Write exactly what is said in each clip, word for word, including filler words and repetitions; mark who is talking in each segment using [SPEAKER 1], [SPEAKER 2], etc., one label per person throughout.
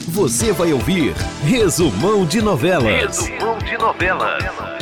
[SPEAKER 1] Você vai ouvir Resumão de Novelas.
[SPEAKER 2] Resumão de Novelas.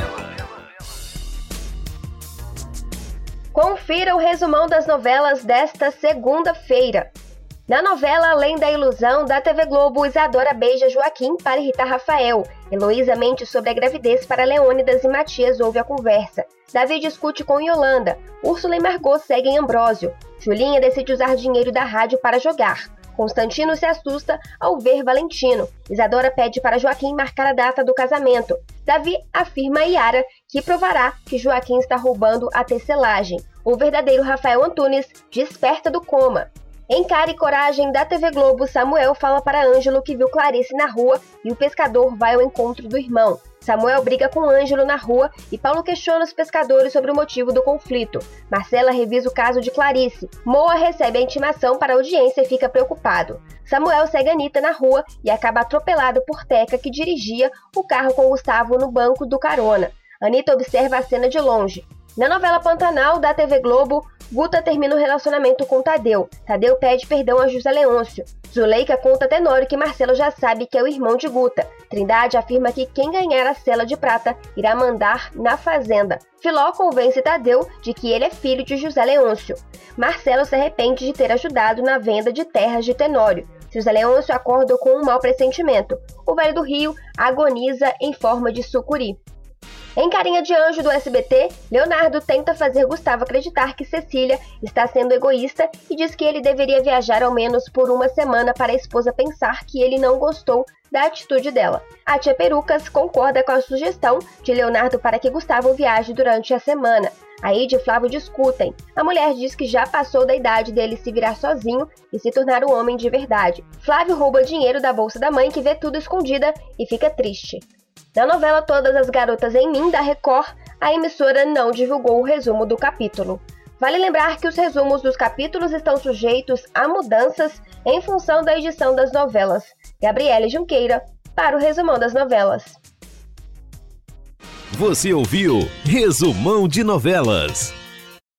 [SPEAKER 3] Confira o resumão das novelas desta segunda-feira. Na novela Além da Ilusão, da T V Globo, Isadora beija Joaquim para irritar Rafael. Heloísa mente sobre a gravidez para Leônidas e Matias ouve a conversa. Davi discute com Yolanda. Úrsula e Margot seguem Ambrósio. Julinha decide usar dinheiro da rádio para jogar. Constantino se assusta ao ver Valentino. Isadora pede para Joaquim marcar a data do casamento. Davi afirma a Yara que provará que Joaquim está roubando a tecelagem. O verdadeiro Rafael Antunes desperta do coma. Em Cara e Coragem, da T V Globo, Samuel fala para Ângelo que viu Clarice na rua e o pescador vai ao encontro do irmão. Samuel briga com Ângelo na rua e Paulo questiona os pescadores sobre o motivo do conflito. Marcela revisa o caso de Clarice. Moa recebe a intimação para a audiência e fica preocupado. Samuel segue Anitta na rua e acaba atropelado por Teca, que dirigia o carro com Gustavo no banco do carona. Anitta observa a cena de longe. Na novela Pantanal, da T V Globo, Guta termina o relacionamento com Tadeu. Tadeu pede perdão a José Leôncio. Zuleika conta a Tenório que Marcelo já sabe que é o irmão de Guta. Trindade afirma que quem ganhar a cela de prata irá mandar na fazenda. Filó convence Tadeu de que ele é filho de José Leôncio. Marcelo se arrepende de ter ajudado na venda de terras de Tenório. José Leôncio acorda com um mau pressentimento. O velho do Rio agoniza em forma de sucuri. Em Carinha de Anjo, do S B T, Leonardo tenta fazer Gustavo acreditar que Cecília está sendo egoísta e diz que ele deveria viajar ao menos por uma semana para a esposa pensar que ele não gostou da atitude dela. A tia Perucas concorda com a sugestão de Leonardo para que Gustavo viaje durante a semana. Aide e Flávio discutem. A mulher diz que já passou da idade dele se virar sozinho e se tornar um homem de verdade. Flávio rouba dinheiro da bolsa da mãe, que vê tudo escondida e fica triste. Na novela Todas as Garotas em Mim, da Record, a emissora não divulgou o resumo do capítulo. Vale lembrar que os resumos dos capítulos estão sujeitos a mudanças em função da edição das novelas. Gabriele Junqueira, para o Resumão das Novelas.
[SPEAKER 1] Você ouviu Resumão de Novelas.